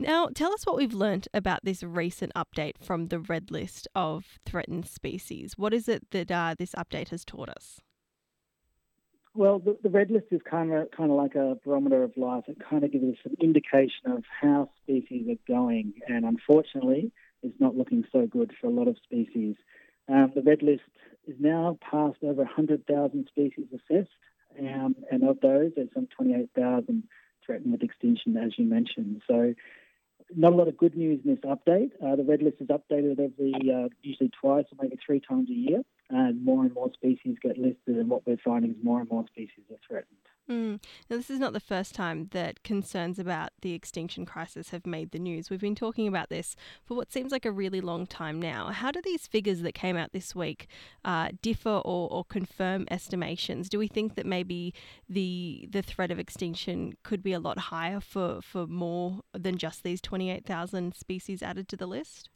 Now, tell us what we've learnt about this recent update from the red list of threatened species. What is it that this update has taught us? Well, the red list is kind of like a barometer of life. It kind of gives us an indication of how species are going, and unfortunately, it's not looking so good for a lot of species. The red list is now past over 100,000 species assessed, and of those, there's some 28,000 threatened with extinction, as you mentioned. So not a lot of good news in this update. The red list is updated every usually twice or maybe three times a year, and more species get listed. And what we're finding is more and more species are threatened. Mm. Now, this is not the first time that concerns about the extinction crisis have made the news. We've been talking about this for what seems like a really long time now. How do these figures that came out this week differ or confirm estimations? Do we think that maybe the threat of extinction could be a lot higher for more than just these 28,000 species added to the list?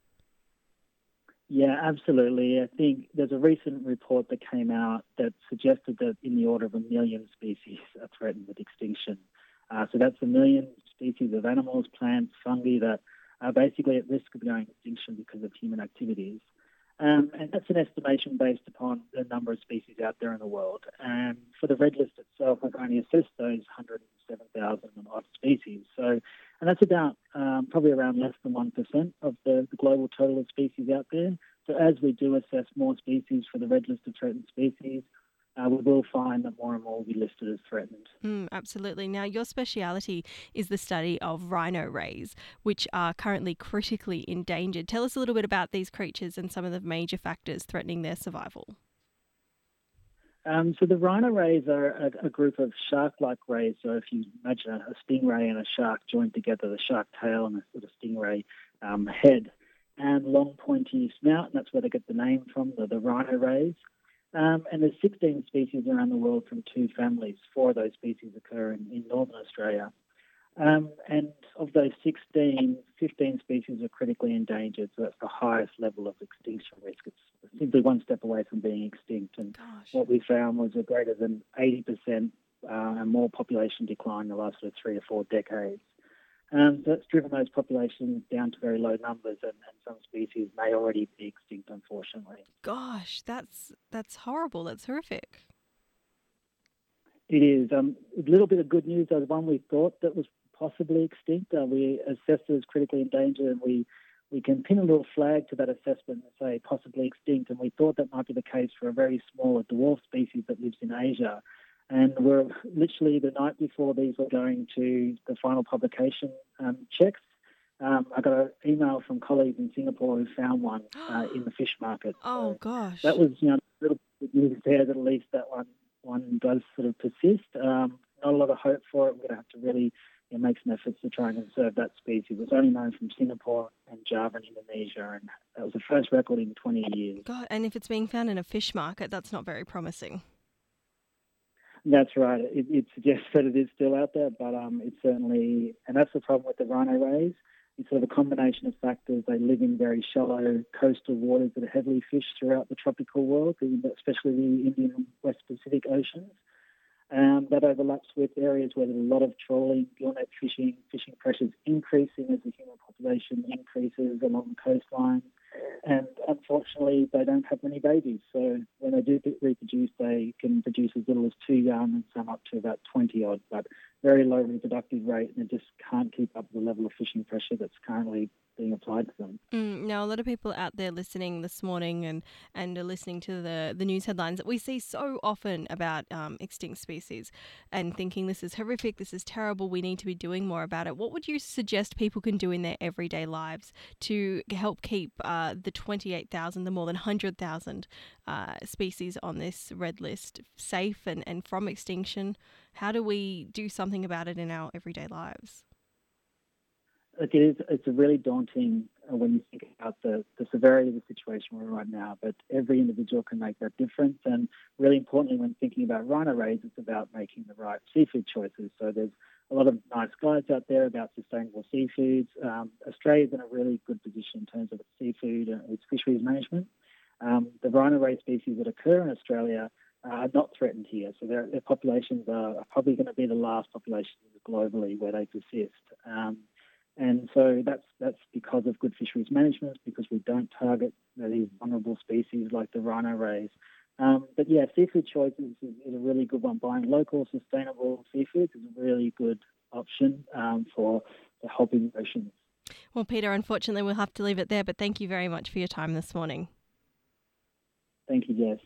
Yeah, absolutely. I think there's a recent report that came out that suggested that in the order of 1 million species are threatened with extinction. So that's 1 million species of animals, plants, fungi that are basically at risk of going extinction because of human activities. And that's an estimation based upon the number of species out there in the world. And for the red list itself, we've only assessed those 107,000 odd species. So, and that's about probably around less than 1% of the global total of species out there. So as we do assess more species for the red list of threatened species, we will find that more and more will be listed as threatened. Absolutely. Now, your speciality is the study of rhino rays, which are currently critically endangered. Tell us a little bit about these creatures and some of the major factors threatening their survival. So the rhino rays are a group of shark-like rays. So if you imagine a stingray and a shark joined together, the shark tail and a sort of stingray head, and long pointy snout, and that's where they get the name from, the rhino rays. And there's 16 species around the world from two families. Four of those species occur in northern Australia. And of those 16, 15 species are critically endangered, so that's the highest level of extinction risk. It's simply one step away from being extinct. And Gosh. what we found was a greater than 80% and more population decline in the last sort of 3 or 4 decades. So that's driven those populations down to very low numbers, and some species may already be extinct, unfortunately. Gosh, that's horrible. That's horrific. It is. A little bit of good news. There was one we thought that was possibly extinct. We assessed it as critically endangered, and we can pin a little flag to that assessment and say possibly extinct. And we thought that might be the case for a very small, a dwarf species that lives in Asia. And we're literally the night before these were going to the final publication checks. I got an email from colleagues in Singapore who found one in the fish market. Oh, So that gosh. was, a little bit news there that at least that one does sort of persist. Not a lot of hope for it. We're going to have to really make some efforts to try and conserve that species. It's only known from Singapore and Java in Indonesia, and that was the first record in 20 years. God, and if it's being found in a fish market, that's not very promising. That's right. It suggests that it is still out there, but it's certainly, and that's the problem with the rhino rays. It's sort of a combination of factors. They live in very shallow coastal waters that are heavily fished throughout the tropical world, especially the Indian and West Pacific Oceans. That overlaps with areas where there's a lot of trawling, gillnet fishing pressures increasing as the human population increases along the coastline. And unfortunately, they don't have many babies. So when they do reproduce, they can produce as little as 2 young and some up to about 20 odd, but very low reproductive rate, and they just can't keep up the level of fishing pressure that's currently being applied to them. Now, a lot of people out there listening this morning and are listening to the news headlines that we see so often about extinct species and thinking this is horrific, this is terrible, we need to be doing more about it. What would you suggest people can do in their everyday lives to help keep the 28,000, the more than 100,000 species on this red list safe and from extinction? How do we do something about it in our everyday lives? Look, it's a really daunting when you think about the severity of the situation we're in right now, but every individual can make that difference. And really importantly, when thinking about rhino rays, it's about making the right seafood choices. So there's a lot of nice guides out there about sustainable seafoods. Australia's in a really good position in terms of its seafood and its fisheries management. The rhino ray species that occur in Australia are not threatened here. So their populations are probably going to be the last populations globally where they persist. And so that's because of good fisheries management, because we don't target these vulnerable species like the rhino rays. But yeah, seafood choices is a really good one. Buying local, sustainable seafood is a really good option for helping oceans. Well, Peter, unfortunately, we'll have to leave it there, but thank you very much for your time this morning. Thank you, Jess.